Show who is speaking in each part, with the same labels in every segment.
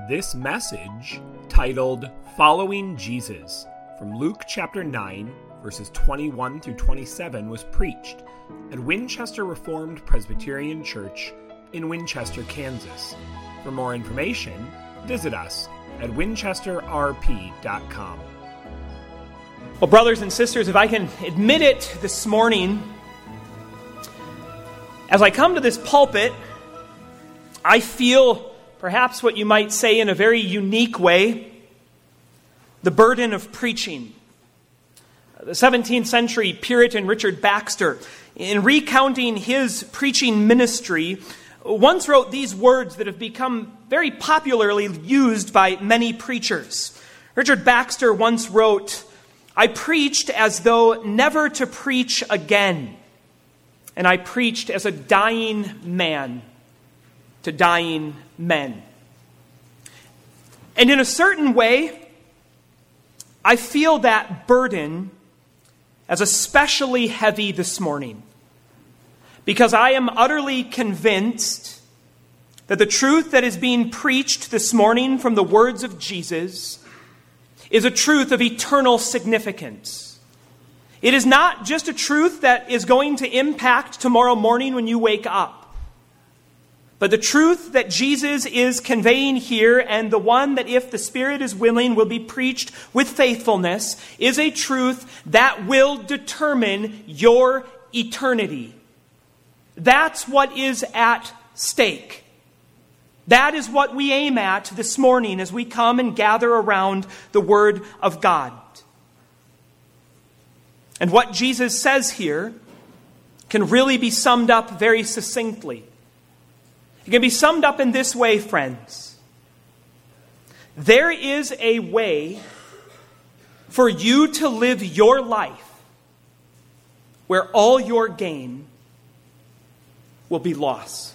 Speaker 1: This message, titled Following Jesus, from Luke chapter 9, verses 21 through 27, was preached at Winchester Reformed Presbyterian Church in Winchester, Kansas. For more information, visit us at winchesterrp.com.
Speaker 2: Well, brothers and sisters, if I can admit it this morning, as I come to this pulpit, I feel perhaps what you might say in a very unique way, the burden of preaching. The 17th century Puritan Richard Baxter, in recounting his preaching ministry, once wrote these words that have become very popularly used by many preachers. Richard Baxter once wrote, "I preached as though never to preach again, and I preached as a dying man to dying men." And in a certain way, I feel that burden as especially heavy this morning, because I am utterly convinced that the truth that is being preached this morning from the words of Jesus is a truth of eternal significance. It is not just a truth that is going to impact tomorrow morning when you wake up, but the truth that Jesus is conveying here, and the one that, if the Spirit is willing, will be preached with faithfulness, is a truth that will determine your eternity. That's what is at stake. That is what we aim at this morning as we come and gather around the Word of God. And what Jesus says here can really be summed up very succinctly. It can be summed up in this way, friends. There is a way for you to live your life where all your gain will be loss.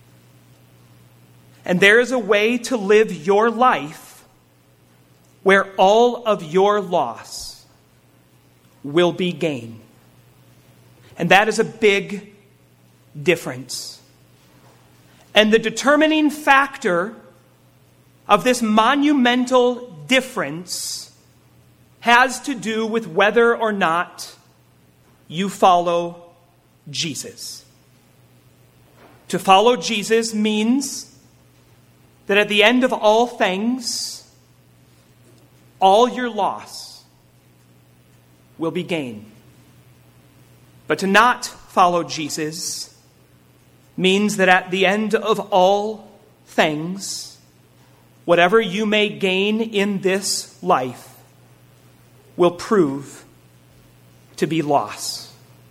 Speaker 2: And there is a way to live your life where all of your loss will be gain. And that is a big difference. And the determining factor of this monumental difference has to do with whether or not you follow Jesus. To follow Jesus means that at the end of all things, all your loss will be gain. But to not follow Jesus means that at the end of all things, whatever you may gain in this life will prove to be loss.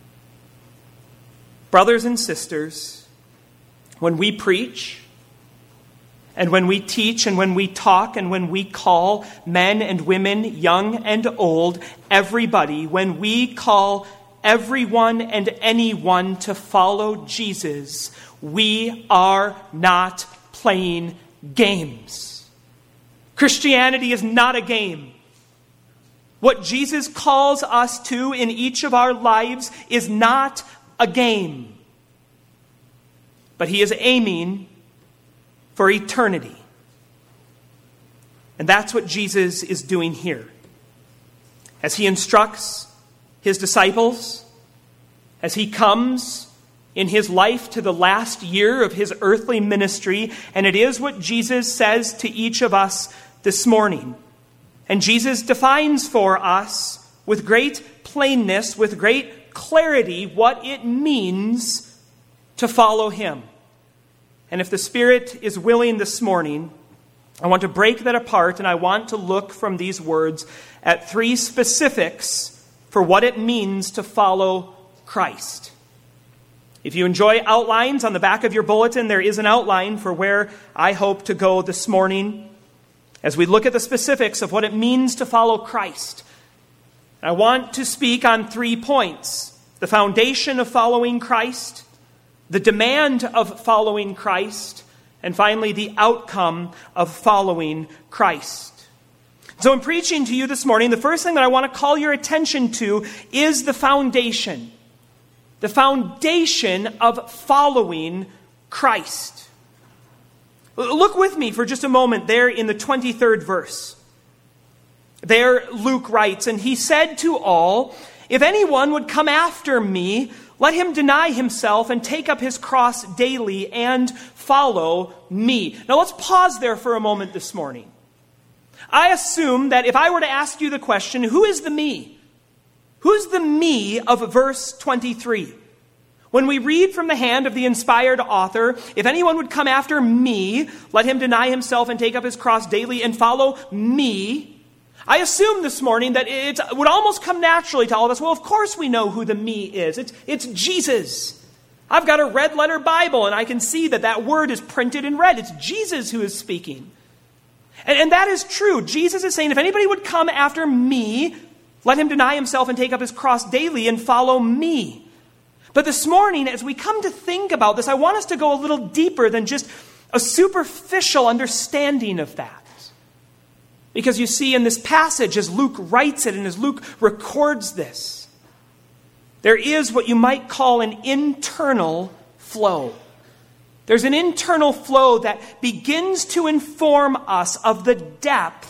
Speaker 2: Brothers and sisters, when we preach, and when we teach, and when we talk, and when we call men and women, young and old, everybody, when we call everyone and anyone to follow Jesus, we are not playing games. Christianity is not a game. What Jesus calls us to in each of our lives is not a game. But he is aiming for eternity. And that's what Jesus is doing here. As he instructs his disciples, as he comes in his life to the last year of his earthly ministry, and it is what Jesus says to each of us this morning. And Jesus defines for us with great plainness, with great clarity, what it means to follow him. And if the Spirit is willing this morning, I want to break that apart, and I want to look from these words at three specifics for what it means to follow Christ. If you enjoy outlines, on the back of your bulletin, there is an outline for where I hope to go this morning as we look at the specifics of what it means to follow Christ. I want to speak on 3 points: the foundation of following Christ, the demand of following Christ, and finally, the outcome of following Christ. So in preaching to you this morning, the first thing that I want to call your attention to is the foundation. The foundation of following Christ. Look with me for just a moment there in the 23rd verse. There Luke writes, "And he said to all, 'If anyone would come after me, let him deny himself and take up his cross daily and follow me.'" Now let's pause there for a moment this morning. I assume that if I were to ask you the question, who is the me? Who's the me of verse 23? When we read from the hand of the inspired author, "If anyone would come after me, let him deny himself and take up his cross daily and follow me," I assume this morning that it would almost come naturally to all of us, well, of course we know who the me is. It's Jesus. I've got a red letter Bible, and I can see that word is printed in red. It's Jesus who is speaking. And that is true. Jesus is saying, if anybody would come after me, let him deny himself and take up his cross daily and follow me. But this morning, as we come to think about this, I want us to go a little deeper than just a superficial understanding of that. Because you see, in this passage, as Luke writes it and as Luke records this, there is what you might call an internal flow. There's an internal flow that begins to inform us of the depth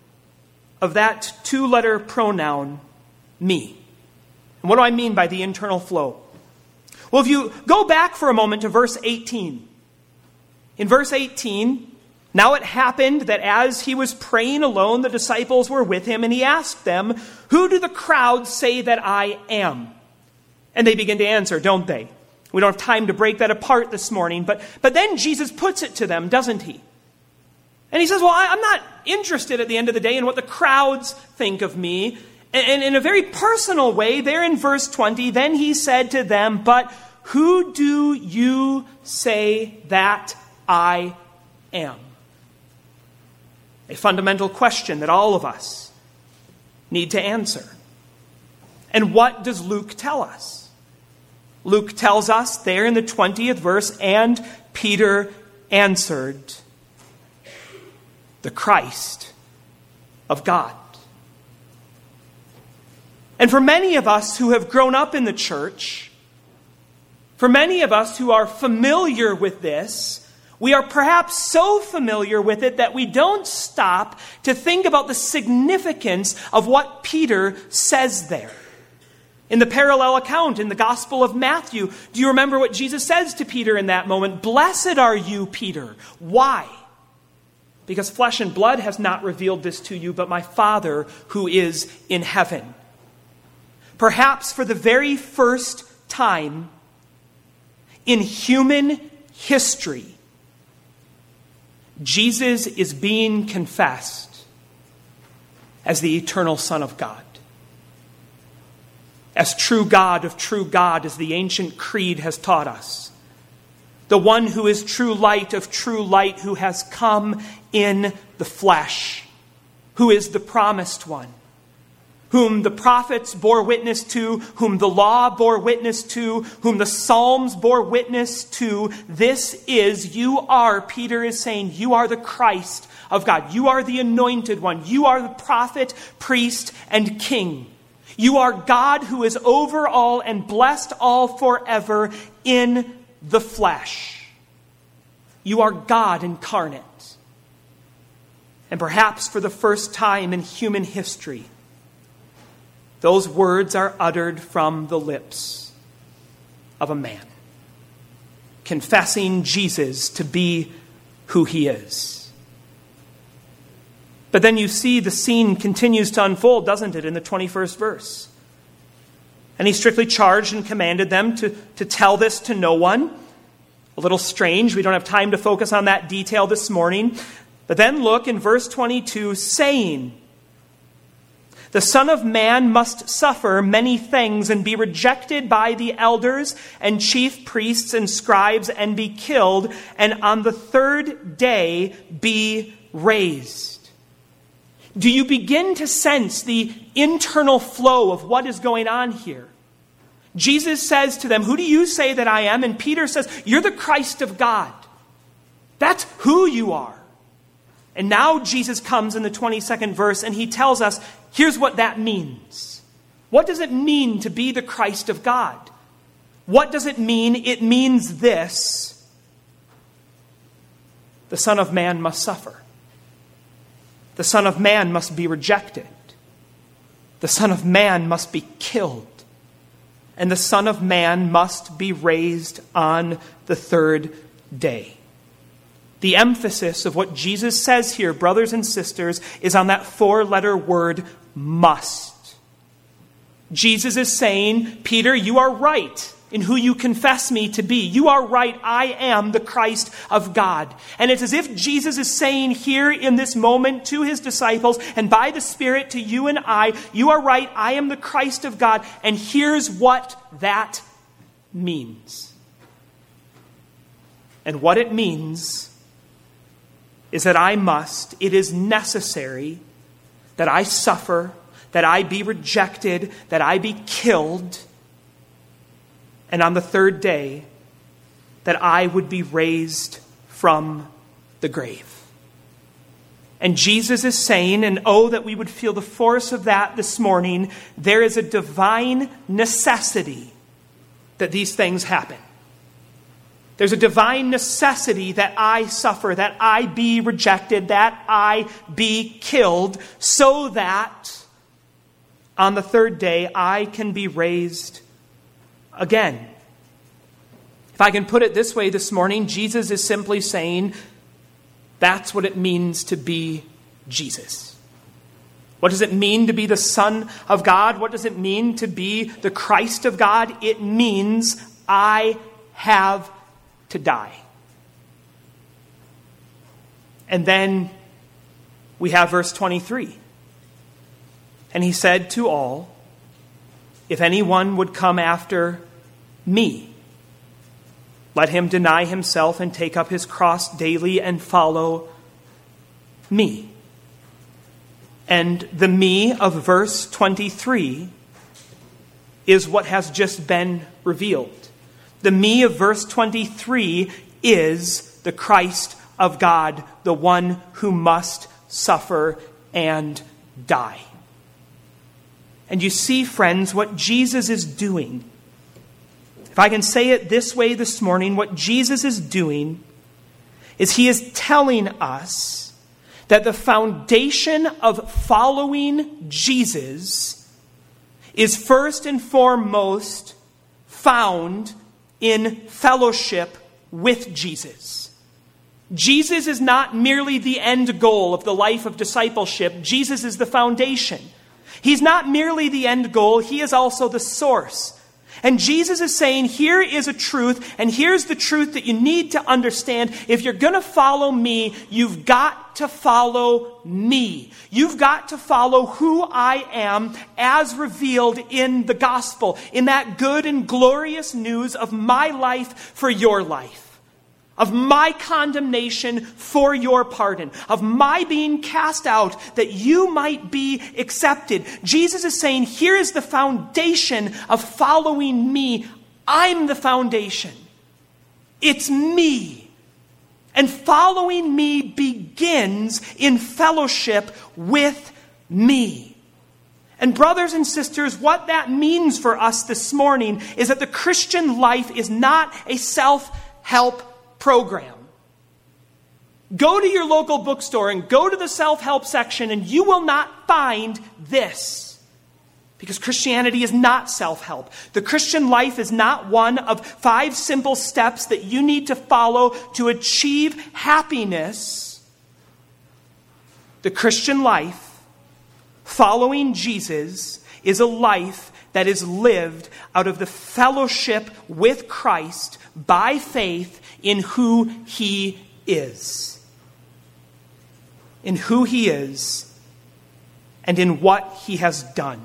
Speaker 2: of that two-letter pronoun, me. And what do I mean by the internal flow? Well, if you go back for a moment to verse 18. In verse 18, "Now it happened that as he was praying alone, the disciples were with him, and he asked them, 'Who do the crowds say that I am?' And they begin to answer, don't they? We don't have time to break that apart this morning, but then Jesus puts it to them, doesn't he? And he says, well, I'm not interested at the end of the day in what the crowds think of me. And in a very personal way, there in verse 20, then he said to them, 'But who do you say that I am?'" A fundamental question that all of us need to answer. And what does Luke tell us? Luke tells us there in the 20th verse, "And Peter answered, the Christ of God." And for many of us who have grown up in the church, for many of us who are familiar with this, we are perhaps so familiar with it that we don't stop to think about the significance of what Peter says there. In the parallel account in the Gospel of Matthew, do you remember what Jesus says to Peter in that moment? "Blessed are you, Peter." Why? Because flesh and blood has not revealed this to you, but my Father who is in heaven. Perhaps for the very first time in human history, Jesus is being confessed as the eternal Son of God. As true God of true God, as the ancient creed has taught us. The one who is true light of true light, who has come in the flesh, who is the promised one, whom the prophets bore witness to, whom the law bore witness to, whom the Psalms bore witness to. You are, Peter is saying, you are the Christ of God. You are the anointed one. You are the prophet, priest, and king. You are God who is over all and blessed all forever in the flesh. You are God incarnate. And perhaps for the first time in human history, those words are uttered from the lips of a man, confessing Jesus to be who he is. But then you see the scene continues to unfold, doesn't it, in the 21st verse? And he strictly charged and commanded them to tell this to no one. A little strange. We don't have time to focus on that detail this morning. But then look in verse 22, saying, "The Son of Man must suffer many things and be rejected by the elders and chief priests and scribes and be killed, and on the third day be raised." Do you begin to sense the internal flow of what is going on here? Jesus says to them, "Who do you say that I am?" And Peter says, "You're the Christ of God." That's who you are. And now Jesus comes in the 22nd verse and he tells us, here's what that means. What does it mean to be the Christ of God? What does it mean? It means this: the Son of Man must suffer. The Son of Man must be rejected. The Son of Man must be killed. And the Son of Man must be raised on the third day. The emphasis of what Jesus says here, brothers and sisters, is on that four-letter word, must. Jesus is saying, Peter, you are right in who you confess me to be. You are right, I am the Christ of God. And it's as if Jesus is saying here in this moment to his disciples, and by the Spirit to you and I, you are right, I am the Christ of God. And here's what that means. And what it means is that it is necessary that I suffer, that I be rejected, that I be killed, and on the third day, that I would be raised from the grave. And Jesus is saying, and oh, that we would feel the force of that this morning, there is a divine necessity that these things happen. There's a divine necessity that I suffer, that I be rejected, that I be killed, so that on the third day I can be raised again. If I can put it this way this morning, Jesus is simply saying that's what it means to be Jesus. What does it mean to be the Son of God? What does it mean to be the Christ of God? It means I have to die. And then we have verse 23. And he said to all, if anyone would come after me, let him deny himself and take up his cross daily and follow me. And the me of verse 23 is what has just been revealed. The me of verse 23 is the Christ of God, the one who must suffer and die. And you see, friends, what Jesus is doing. If I can say it this way this morning, what Jesus is doing is he is telling us that the foundation of following Jesus is first and foremost found in fellowship with Jesus. Jesus is not merely the end goal of the life of discipleship. Jesus is the foundation. He's not merely the end goal, he is also the source. And Jesus is saying, here is a truth, and here's the truth that you need to understand. If you're going to follow me, you've got to follow me. You've got to follow who I am as revealed in the gospel, in that good and glorious news of my life for your life. Of my condemnation for your pardon, of my being cast out that you might be accepted. Jesus is saying, here is the foundation of following me. I'm the foundation. It's me. And following me begins in fellowship with me. And brothers and sisters, what that means for us this morning is that the Christian life is not a self-help program. Go to your local bookstore and go to the self-help section and you will not find this. Because Christianity is not self-help. The Christian life is not one of 5 simple steps that you need to follow to achieve happiness. The Christian life, following Jesus, is a life that is lived out of the fellowship with Christ by faith in who he is. In who he is and in what he has done.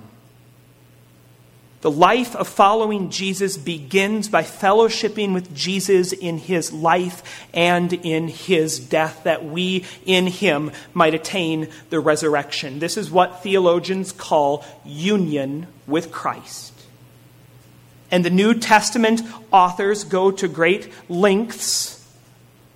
Speaker 2: The life of following Jesus begins by fellowshipping with Jesus in his life and in his death, that we in him might attain the resurrection. This is what theologians call union with Christ. And the New Testament authors go to great lengths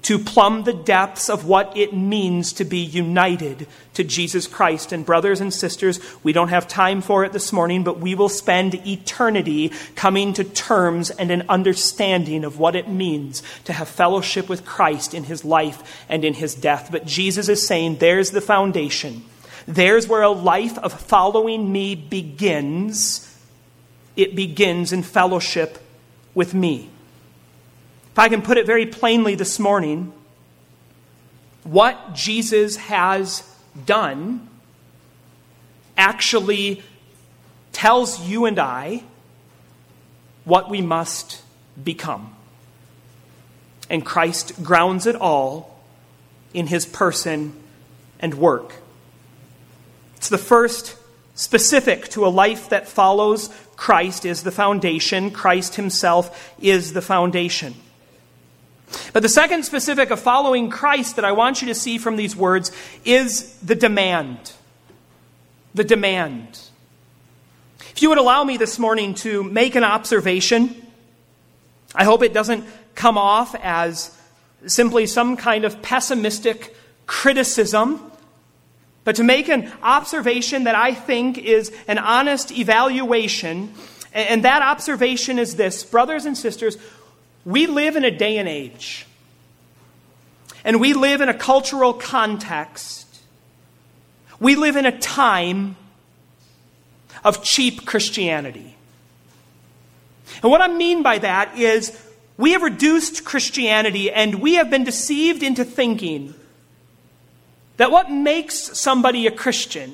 Speaker 2: to plumb the depths of what it means to be united to Jesus Christ. And brothers and sisters, we don't have time for it this morning, but we will spend eternity coming to terms and an understanding of what it means to have fellowship with Christ in his life and in his death. But Jesus is saying, there's the foundation. There's where a life of following me begins. It begins in fellowship with me. If I can put it very plainly this morning, what Jesus has done actually tells you and I what we must become. And Christ grounds it all in his person and work. It's the first specific to a life that follows Christ is the foundation. Christ himself is the foundation. But the second specific of following Christ that I want you to see from these words is the demand. The demand. If you would allow me this morning to make an observation, I hope it doesn't come off as simply some kind of pessimistic criticism, but to make an observation that I think is an honest evaluation. And that observation is this: brothers and sisters, we live in a day and age, and we live in a cultural context. We live in a time of cheap Christianity. And what I mean by that is we have reduced Christianity, and we have been deceived into thinking that what makes somebody a Christian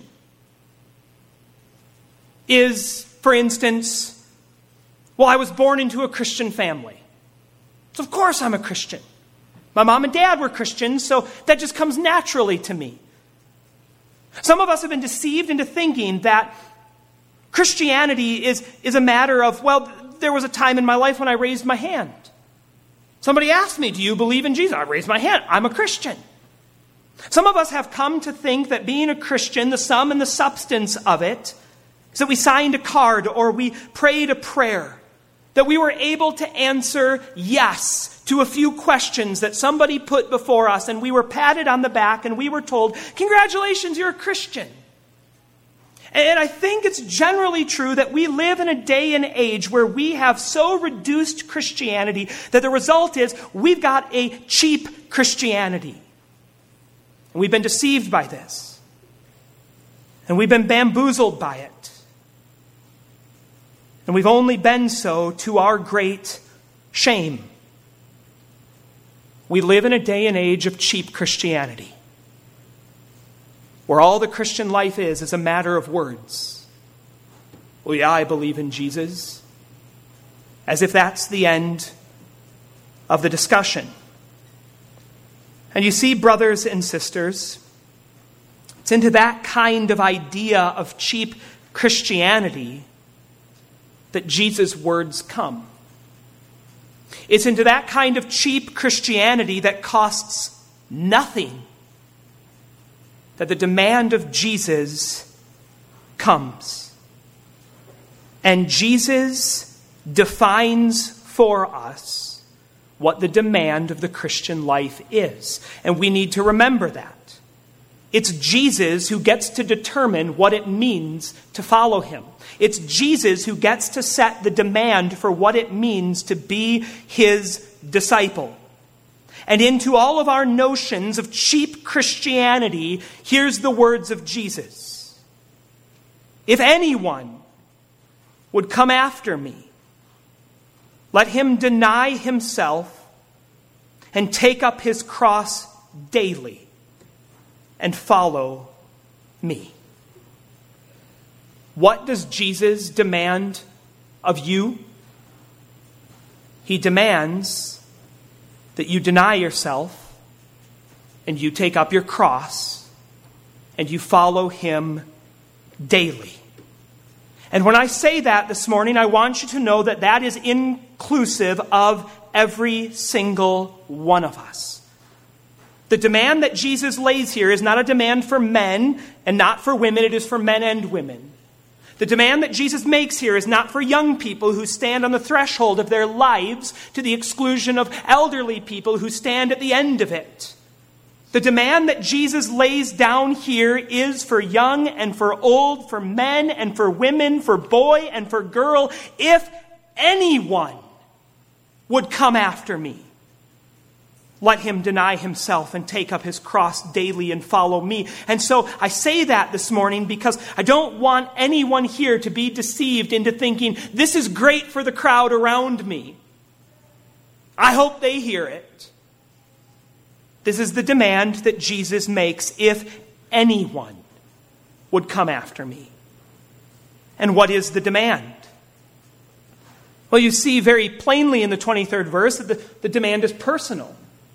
Speaker 2: is, for instance, well, I was born into a Christian family. So of course I'm a Christian. My mom and dad were Christians, so that just comes naturally to me. Some of us have been deceived into thinking that Christianity is a matter of, well, there was a time in my life when I raised my hand. Somebody asked me, do you believe in Jesus? I raised my hand. I'm a Christian. Some of us have come to think that being a Christian, the sum and the substance of it, is that we signed a card or we prayed a prayer, that we were able to answer yes to a few questions that somebody put before us, and we were patted on the back and we were told, congratulations, you're a Christian. And I think it's generally true that we live in a day and age where we have so reduced Christianity that the result is we've got a cheap Christianity. And we've been deceived by this. And we've been bamboozled by it. And we've only been so to our great shame. We live in a day and age of cheap Christianity, where all the Christian life is a matter of words. Well, yeah, I believe in Jesus. As if that's the end of the discussion. And you see, brothers and sisters, it's into that kind of idea of cheap Christianity that Jesus' words come. It's into that kind of cheap Christianity that costs nothing that the demand of Jesus comes. And Jesus defines for us what the demand of the Christian life is. And we need to remember that. It's Jesus who gets to determine what it means to follow him. It's Jesus who gets to set the demand for what it means to be his disciple. And into all of our notions of cheap Christianity, here's the words of Jesus. If anyone would come after me, let him deny himself and take up his cross daily and follow me. What does Jesus demand of you? He demands that you deny yourself and you take up your cross and you follow him daily. And when I say that this morning, I want you to know that that is inclusive of every single one of us. The demand that Jesus lays here is not a demand for men and not for women. It is for men and women. The demand that Jesus makes here is not for young people who stand on the threshold of their lives to the exclusion of elderly people who stand at the end of it. The demand that Jesus lays down here is for young and for old, for men and for women, for boy and for girl. If anyone would come after me, let him deny himself and take up his cross daily and follow me. And so I say that this morning because I don't want anyone here to be deceived into thinking, this is great for the crowd around me. I hope they hear it. This is the demand that Jesus makes. If anyone would come after me. And what is the demand? Well, you see very plainly in the 23rd verse that the demand is personal.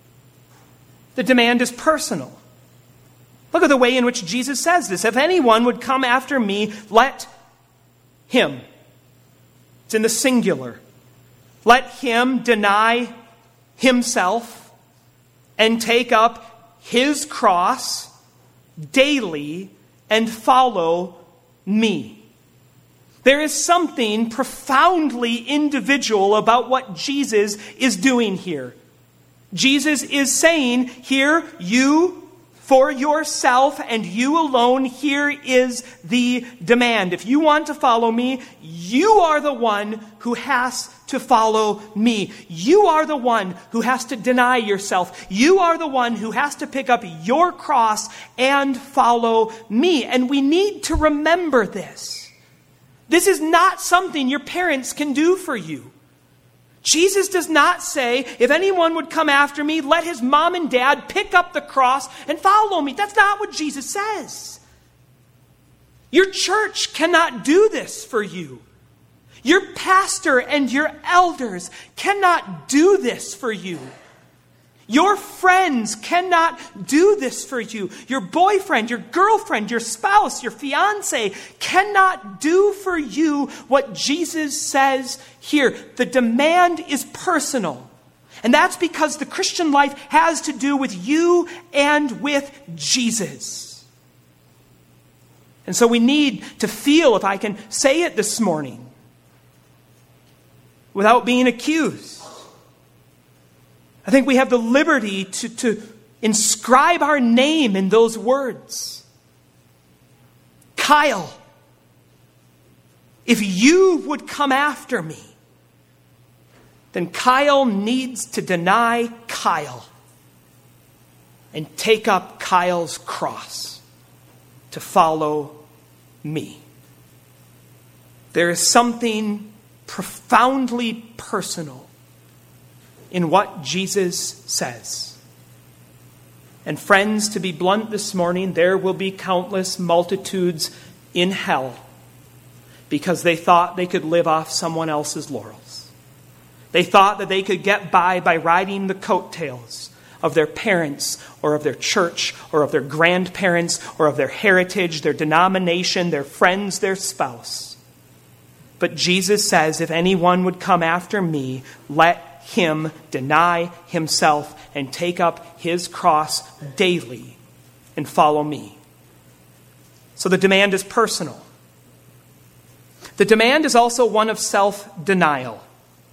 Speaker 2: The demand is personal. Look at the way in which Jesus says this. If anyone would come after me, let him. It's in the singular. Let him deny himself and take up his cross daily and follow me. There is something profoundly individual about what Jesus is doing here. Jesus is saying here, you for yourself and you alone, here is the demand. If you want to follow me, you are the one who has to follow me. You are the one who has to deny yourself. You are the one who has to pick up your cross and follow me. And we need to remember this. This is not something your parents can do for you. Jesus does not say, if anyone would come after me, let his mom and dad pick up the cross and follow me. That's not what Jesus says. Your church cannot do this for you. Your pastor and your elders cannot do this for you. Your friends cannot do this for you. Your boyfriend, your girlfriend, your spouse, your fiance cannot do for you what Jesus says here. The demand is personal. And that's because the Christian life has to do with you and with Jesus. And so we need to feel, if I can say it this morning, without being accused, I think we have the liberty to inscribe our name in those words. Kyle, if you would come after me, then Kyle needs to deny Kyle and take up Kyle's cross to follow me. There is something profoundly personal in what Jesus says. And friends, to be blunt this morning, there will be countless multitudes in hell because they thought they could live off someone else's laurels. They thought that they could get by riding the coattails of their parents or of their church or of their grandparents or of their heritage, their denomination, their friends, their spouse. But Jesus says, if anyone would come after me, let him deny himself and take up his cross daily and follow me. So the demand is personal. The demand is also one of self-denial.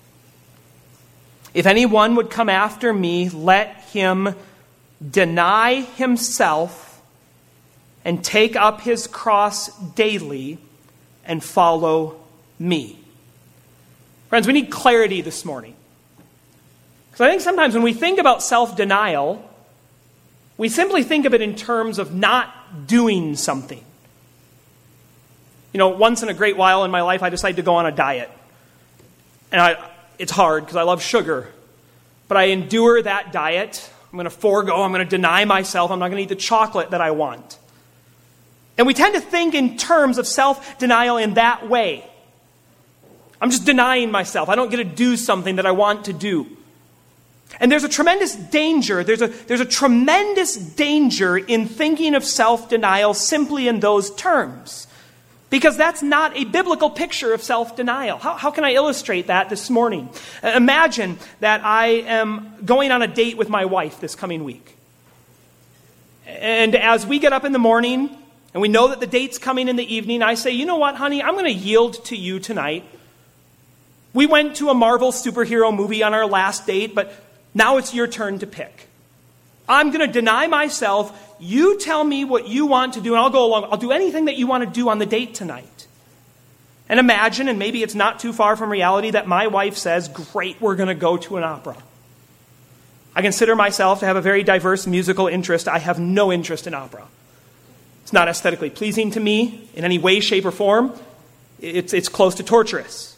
Speaker 2: If anyone would come after me, let him deny himself and take up his cross daily and follow me. Friends, we need clarity this morning. Because I think sometimes when we think about self-denial, we simply think of it in terms of not doing something. You know, once in a great while in my life, I decided to go on a diet. And it's hard because I love sugar. But I endure that diet. I'm going to forego, I'm going to deny myself. I'm not going to eat the chocolate that I want. And we tend to think in terms of self-denial in that way. I'm just denying myself. I don't get to do something that I want to do. And there's a tremendous danger. There's a tremendous danger in thinking of self-denial simply in those terms. Because that's not a biblical picture of self-denial. How can I illustrate that this morning? Imagine that I am going on a date with my wife this coming week. And as we get up in the morning, and we know that the date's coming in the evening, I say, you know what, honey, I'm going to yield to you tonight. We went to a Marvel superhero movie on our last date, but now it's your turn to pick. I'm going to deny myself. You tell me what you want to do, and I'll go along. I'll do anything that you want to do on the date tonight. And imagine, and maybe it's not too far from reality, that my wife says, great, we're going to go to an opera. I consider myself to have a very diverse musical interest. I have no interest in opera. It's not aesthetically pleasing to me in any way, shape, or form. It's close to torturous.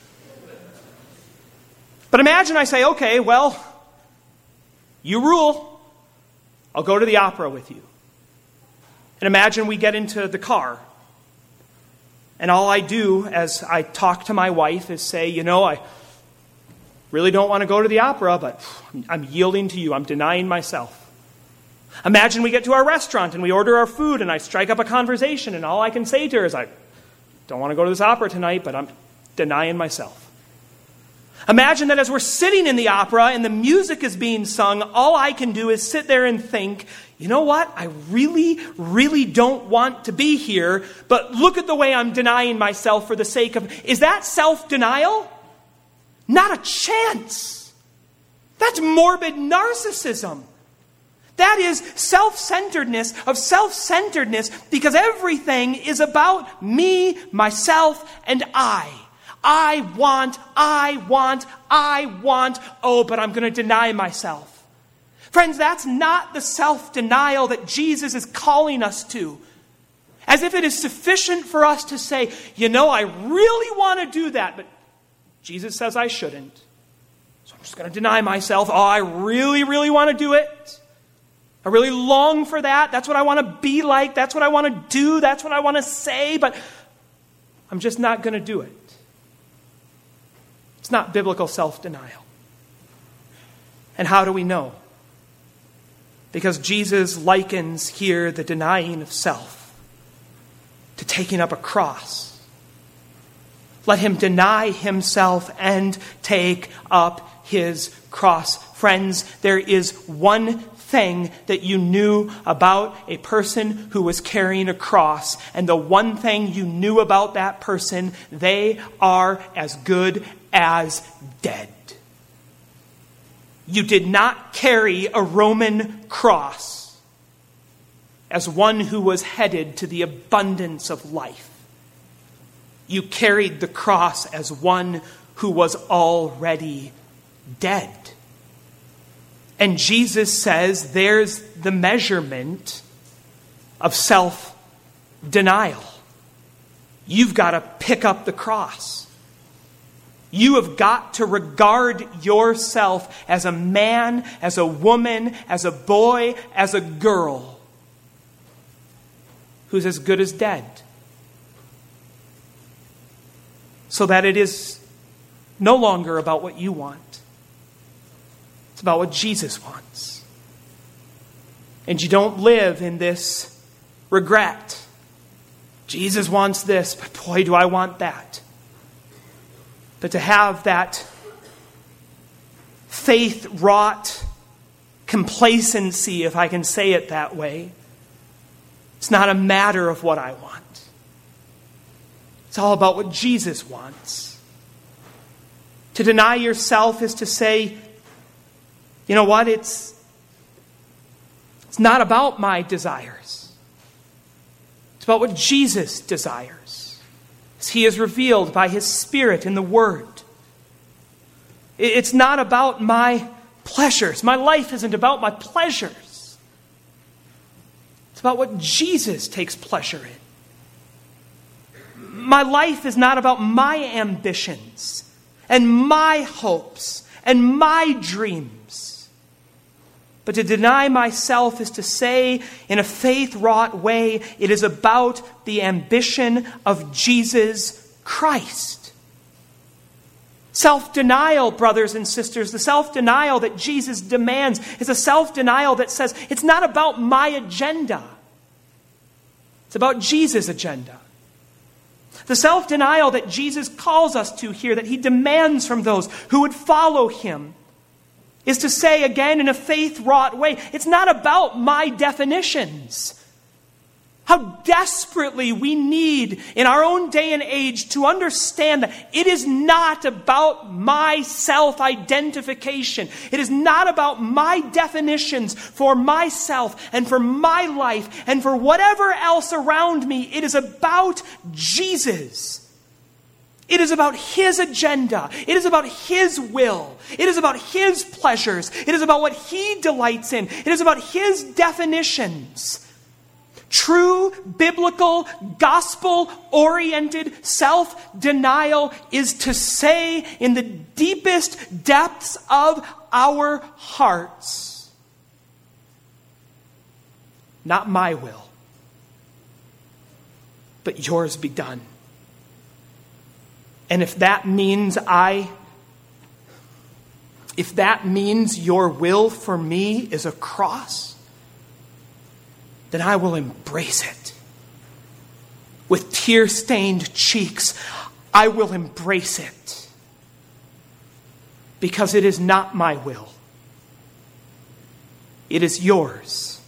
Speaker 2: But imagine I say, okay, well, you rule. I'll go to the opera with you. And imagine we get into the car. And all I do as I talk to my wife is say, you know, I really don't want to go to the opera, but I'm yielding to you. I'm denying myself. Imagine we get to our restaurant and we order our food and I strike up a conversation and all I can say to her is, I don't want to go to this opera tonight, but I'm denying myself. Imagine that as we're sitting in the opera and the music is being sung, all I can do is sit there and think, you know what? I really, really don't want to be here, but look at the way I'm denying myself for the sake of... Is that self-denial? Not a chance. That's morbid narcissism. That is self-centeredness of self-centeredness because everything is about me, myself, and I. I want, oh, but I'm going to deny myself. Friends, that's not the self-denial that Jesus is calling us to. As if it is sufficient for us to say, you know, I really want to do that, but Jesus says I shouldn't. So I'm just going to deny myself. Oh, I really, really want to do it. I really long for that. That's what I want to be like. That's what I want to do. That's what I want to say, but I'm just not going to do it. It's not biblical self-denial. And how do we know? Because Jesus likens here the denying of self to taking up a cross. Let him deny himself and take up his cross. Friends, there is one thing that you knew about a person who was carrying a cross. And the one thing you knew about that person, they are as good as dead. You did not carry a Roman cross as one who was headed to the abundance of life. You carried the cross as one who was already dead. And Jesus says there's the measurement of self-denial. You've got to pick up the cross. You have got to regard yourself as a man, as a woman, as a boy, as a girl who's as good as dead. So that it is no longer about what you want. It's about what Jesus wants. And you don't live in this regret. Jesus wants this, but boy, do I want that. But to have that faith-wrought complacency, if I can say it that way, it's not a matter of what I want. It's all about what Jesus wants. To deny yourself is to say, you know what, it's not about my desires. It's about what Jesus desires, as he is revealed by his Spirit in the Word. It's not about my pleasures. My life isn't about my pleasures. It's about what Jesus takes pleasure in. My life is not about my ambitions and my hopes and my dreams. But to deny myself is to say in a faith-wrought way, it is about the ambition of Jesus Christ. Self-denial, brothers and sisters, the self-denial that Jesus demands is a self-denial that says, it's not about my agenda. It's about Jesus' agenda. The self-denial that Jesus calls us to here, that he demands from those who would follow him, is to say again in a faith-wrought way, it's not about my definitions. How desperately we need in our own day and age to understand that it is not about my self-identification. It is not about my definitions for myself and for my life and for whatever else around me. It is about Jesus. It is about His agenda. It is about His will. It is about His pleasures. It is about what He delights in. It is about His definitions. True, biblical, gospel-oriented self-denial is to say in the deepest depths of our hearts, not my will, but yours be done. And if that means your will for me is a cross, then I will embrace it. With tear-stained cheeks, I will embrace it. Because it is not my will. It is yours.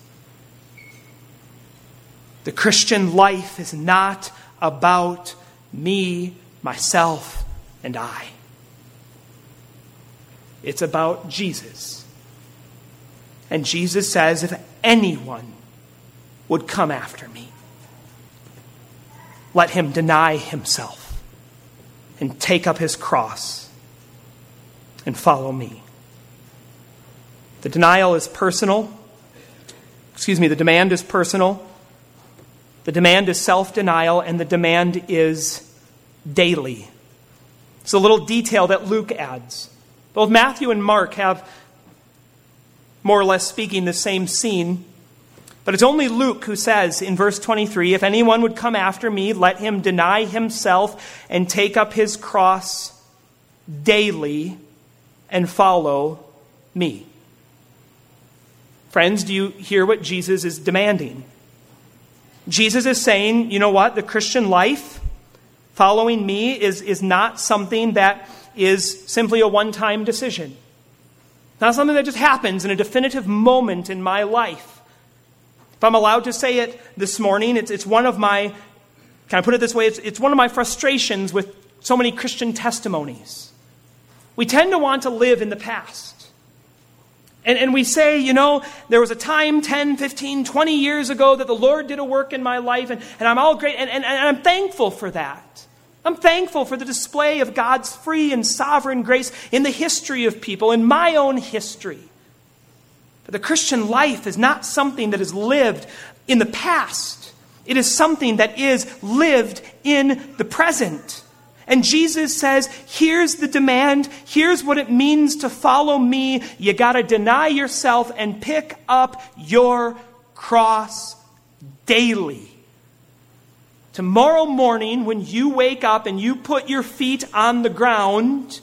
Speaker 2: The Christian life is not about me, myself, and I. It's about Jesus. And Jesus says, if anyone would come after me, let him deny himself and take up his cross and follow me. The denial is personal. The demand is personal. The demand is self-denial, and the demand is daily. It's a little detail that Luke adds. Both Matthew and Mark have, more or less speaking, the same scene. But it's only Luke who says in verse 23, if anyone would come after me, let him deny himself and take up his cross daily and follow me. Friends, do you hear what Jesus is demanding? Jesus is saying, you know what? The Christian life, following me, is not something that is simply a one-time decision. Not something that just happens in a definitive moment in my life. If I'm allowed to say it this morning, it's one of my, can I put it this way? It's one of my frustrations with so many Christian testimonies. We tend to want to live in the past. And we say, there was a time 10, 15, 20 years ago that the Lord did a work in my life, and I'm all great, and I'm thankful for that. I'm thankful for the display of God's free and sovereign grace in the history of people, in my own history. But the Christian life is not something that is lived in the past. It is something that is lived in the present. And Jesus says, here's the demand. Here's what it means to follow me. You got to deny yourself and pick up your cross daily. Tomorrow morning, when you wake up and you put your feet on the ground,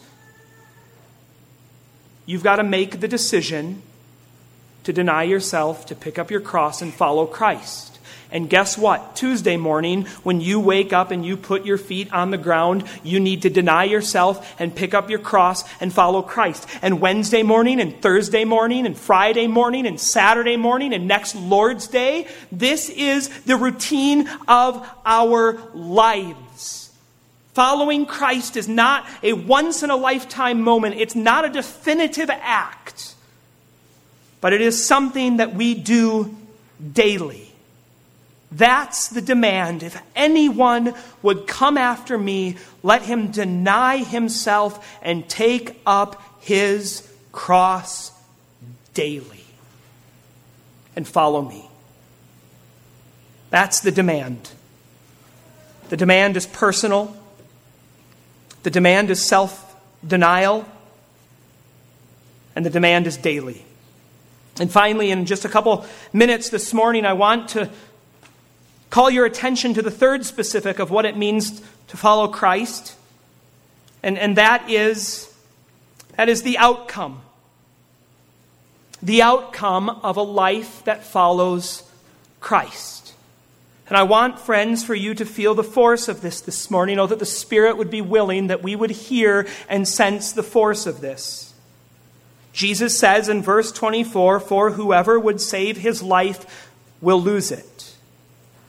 Speaker 2: you've got to make the decision to deny yourself, to pick up your cross and follow Christ. And guess what? Tuesday morning, when you wake up and you put your feet on the ground, you need to deny yourself and pick up your cross and follow Christ. And Wednesday morning and Thursday morning and Friday morning and Saturday morning and next Lord's Day, this is the routine of our lives. Following Christ is not a once-in-a-lifetime moment. It's not a definitive act. But it is something that we do daily. That's the demand. If anyone would come after me, let him deny himself and take up his cross daily and follow me. That's the demand. The demand is personal. The demand is self-denial. And the demand is daily. And finally, in just a couple minutes this morning, I want to call your attention to the third specific of what it means to follow Christ. And that is the outcome. The outcome of a life that follows Christ. And I want, friends, for you to feel the force of this morning. Oh, that the Spirit would be willing, that we would hear and sense the force of this. Jesus says in verse 24, for whoever would save his life will lose it.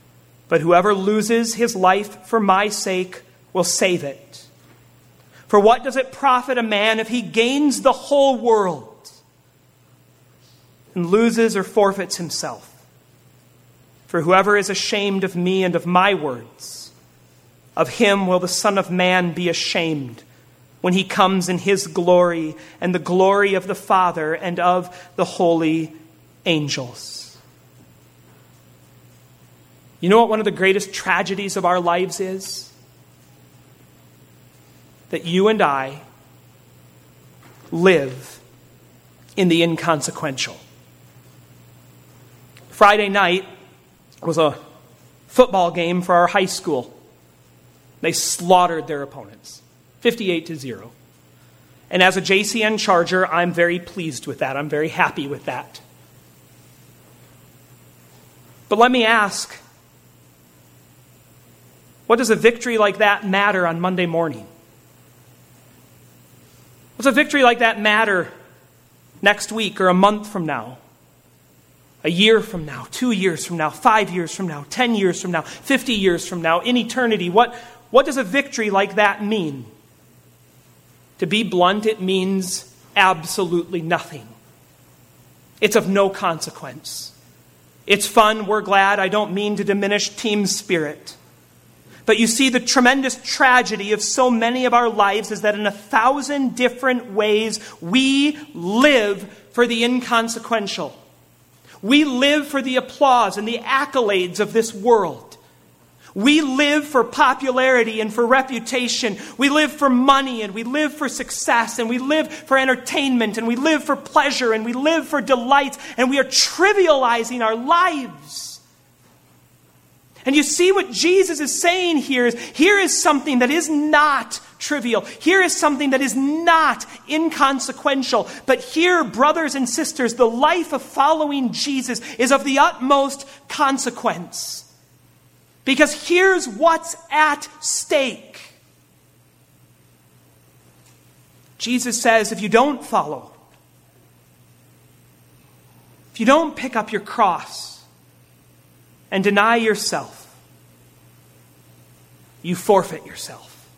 Speaker 2: But whoever loses his life for my sake will save it. For what does it profit a man if he gains the whole world and loses or forfeits himself? For whoever is ashamed of me and of my words, of him will the Son of Man be ashamed when he comes in his glory and the glory of the Father and of the holy angels. You know what one of the greatest tragedies of our lives is? That you and I live in the inconsequential. Friday night was a football game for our high school. They slaughtered their opponents, 58-0. And as a JCN Charger, I'm very pleased with that. I'm very happy with that. But let me ask, what does a victory like that matter on Monday morning? Does a victory like that matter next week or a month from now? A year from now, 2 years from now, 5 years from now, 10 years from now, 50 years from now, in eternity? What does a victory like that mean? To be blunt, it means absolutely nothing. It's of no consequence. It's fun, we're glad. I don't mean to diminish team spirit. But you see, the tremendous tragedy of so many of our lives is that in 1,000 different ways, we live for the inconsequential. We live for the applause and the accolades of this world. We live for popularity and for reputation. We live for money and we live for success and we live for entertainment and we live for pleasure and we live for delights, and we are trivializing our lives. And you see what Jesus is saying here is something that is not trivial. Here is something that is not inconsequential. But here, brothers and sisters, the life of following Jesus is of the utmost consequence. Because here's what's at stake. Jesus says, if you don't follow, if you don't pick up your cross and deny yourself, you forfeit yourself.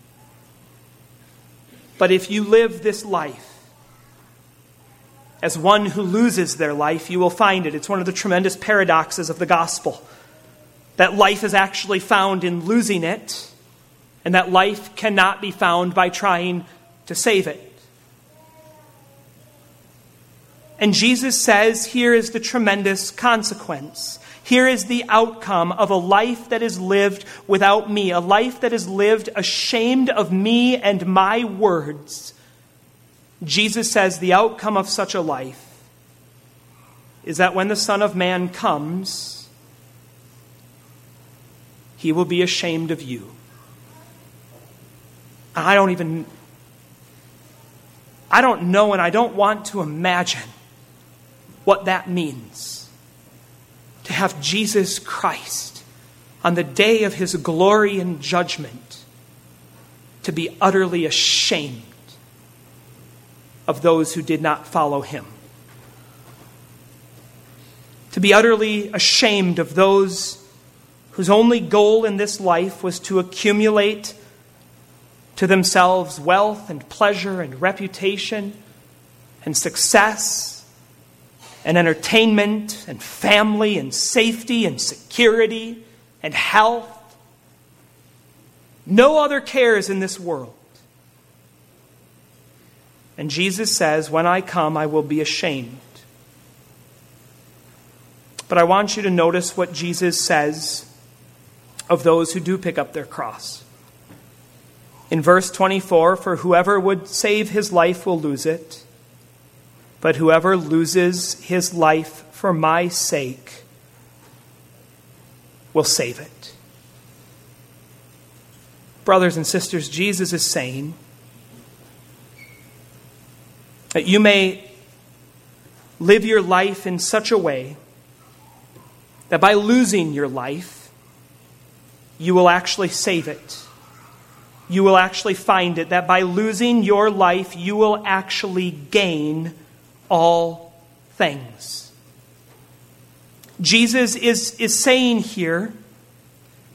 Speaker 2: But if you live this life as one who loses their life, you will find it. It's one of the tremendous paradoxes of the gospel. That life is actually found in losing it, and that life cannot be found by trying to save it. And Jesus says, here is the tremendous consequence. Here is the outcome of a life that is lived without me, a life that is lived ashamed of me and my words. Jesus says the outcome of such a life is that when the Son of Man comes, he will be ashamed of you. I don't know and I don't want to imagine what that means. To have Jesus Christ on the day of his glory and judgment to be utterly ashamed of those who did not follow him. To be utterly ashamed of those whose only goal in this life was to accumulate to themselves wealth and pleasure and reputation and success and entertainment and family and safety and security and health. No other cares in this world. And Jesus says, when I come, I will be ashamed. But I want you to notice what Jesus says of those who do pick up their cross. In verse 24, for whoever would save his life will lose it, but whoever loses his life for my sake will save it. Brothers and sisters, Jesus is saying that you may live your life in such a way that by losing your life, you will actually save it. You will actually find it. That by losing your life, you will actually gain all things. Jesus is saying here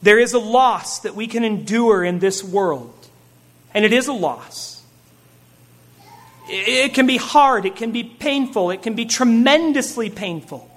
Speaker 2: There is a loss that we can endure in this world. And it is a loss. It can be hard. It can be painful. It can be tremendously painful.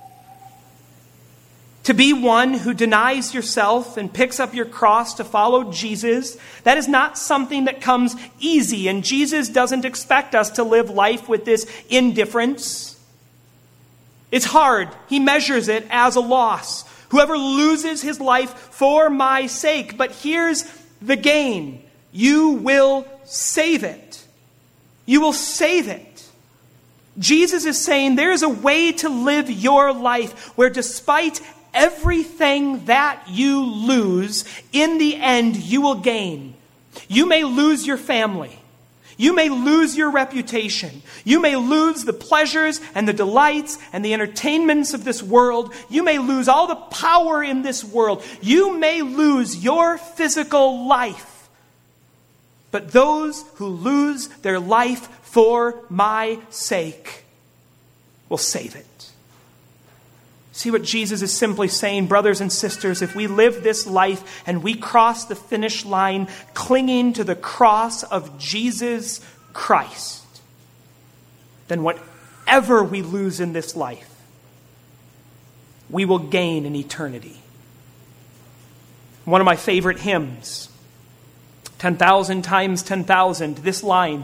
Speaker 2: To be one who denies yourself and picks up your cross to follow Jesus, that is not something that comes easy. And Jesus doesn't expect us to live life with this indifference. It's hard. He measures it as a loss. Whoever loses his life for my sake. But here's the gain. You will save it. You will save it. Jesus is saying there is a way to live your life where despite everything that you lose, in the end you will gain. You may lose your family. You may lose your reputation. You may lose the pleasures and the delights and the entertainments of this world. You may lose all the power in this world. You may lose your physical life. But those who lose their life for my sake will save it. See what Jesus is simply saying, brothers and sisters, if we live this life and we cross the finish line clinging to the cross of Jesus Christ, then whatever we lose in this life, we will gain in eternity. One of my favorite hymns, 10,000 times 10,000, this line,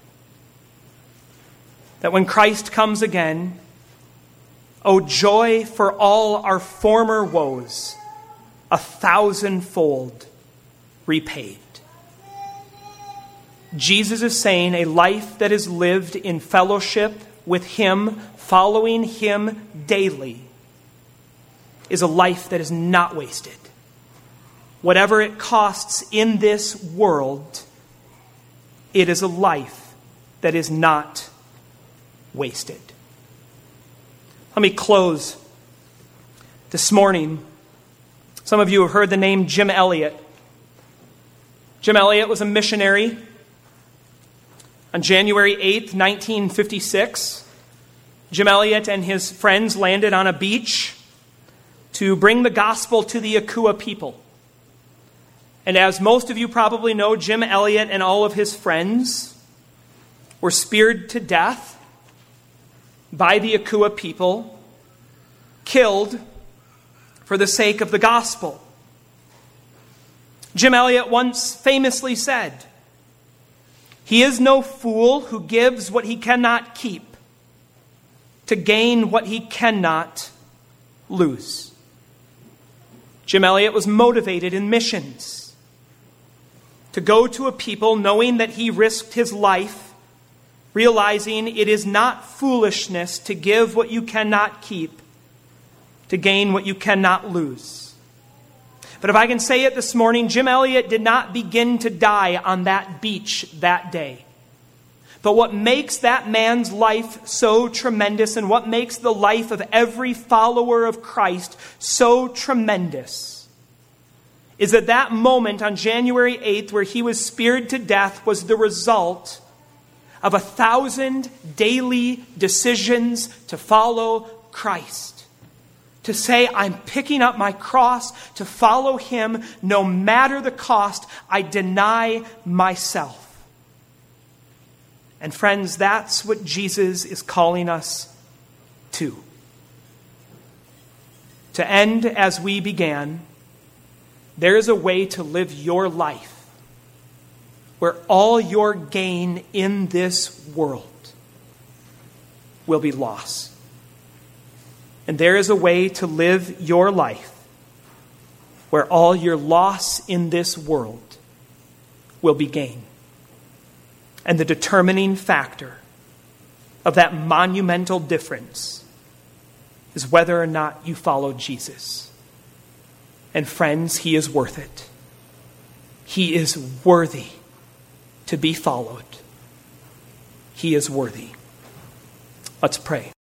Speaker 2: that when Christ comes again, O joy for all our former woes, 1,000-fold repaid. Jesus is saying a life that is lived in fellowship with Him, following Him daily, is a life that is not wasted. Whatever it costs in this world, it is a life that is not wasted. Let me close this morning. Some of you have heard the name Jim Elliot. Jim Elliot was a missionary. On January 8th, 1956, Jim Elliot and his friends landed on a beach to bring the gospel to the Akua people. And as most of you probably know, Jim Elliot and all of his friends were speared to death by the Akua people, killed for the sake of the gospel. Jim Elliot once famously said, "He is no fool who gives what he cannot keep to gain what he cannot lose." Jim Elliot was motivated in missions to go to a people knowing that he risked his life, realizing it is not foolishness to give what you cannot keep to gain what you cannot lose. But if I can say it this morning, Jim Elliot did not begin to die on that beach that day. But what makes that man's life so tremendous, and what makes the life of every follower of Christ so tremendous, is that moment on January 8th where he was speared to death was the result of 1,000 daily decisions to follow Christ. To say, I'm picking up my cross to follow Him no matter the cost. I deny myself. And friends, that's what Jesus is calling us to. To end as we began, there is a way to live your life where all your gain in this world will be loss. And there is a way to live your life where all your loss in this world will be gain. And the determining factor of that monumental difference is whether or not you follow Jesus. And friends, He is worth it. He is worthy to be followed. He is worthy. Let's pray.